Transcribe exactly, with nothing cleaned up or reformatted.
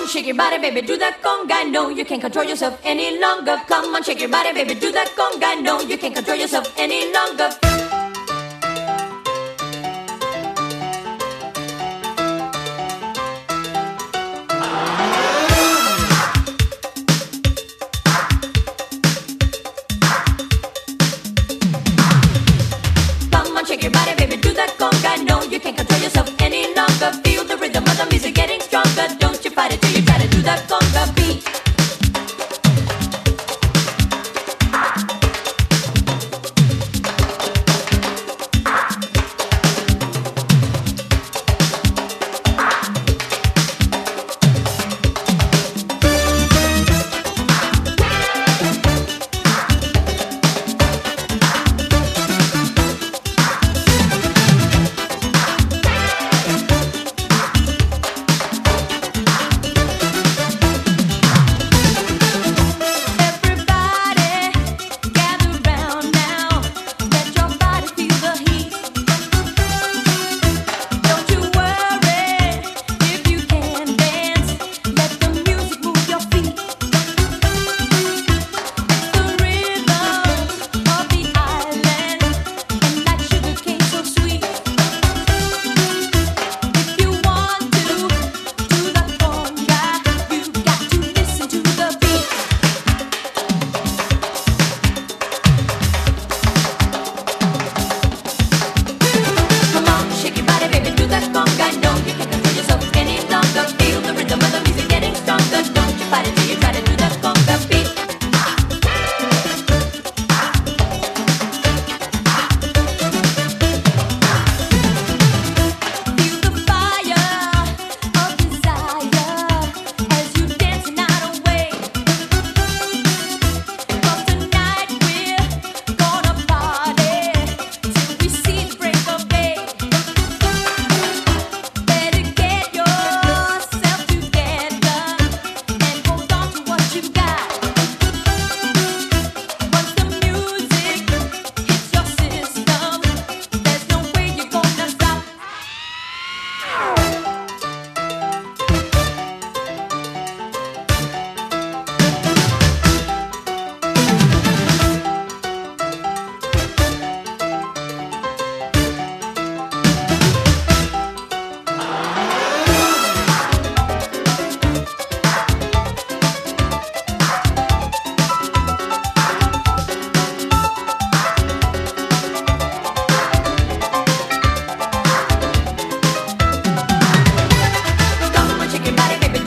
on, shake your body, baby, do that conga. No, you can't control yourself any longer. Come on, shake your body, baby, do that conga. No, you can't control yourself any longer. Come on, shake your body, baby, do that conga. No, you can't control yourself any longer. Feel the rhythm of the music getting stronger. Don't you fight it till you try to do that conga beat. Body, baby,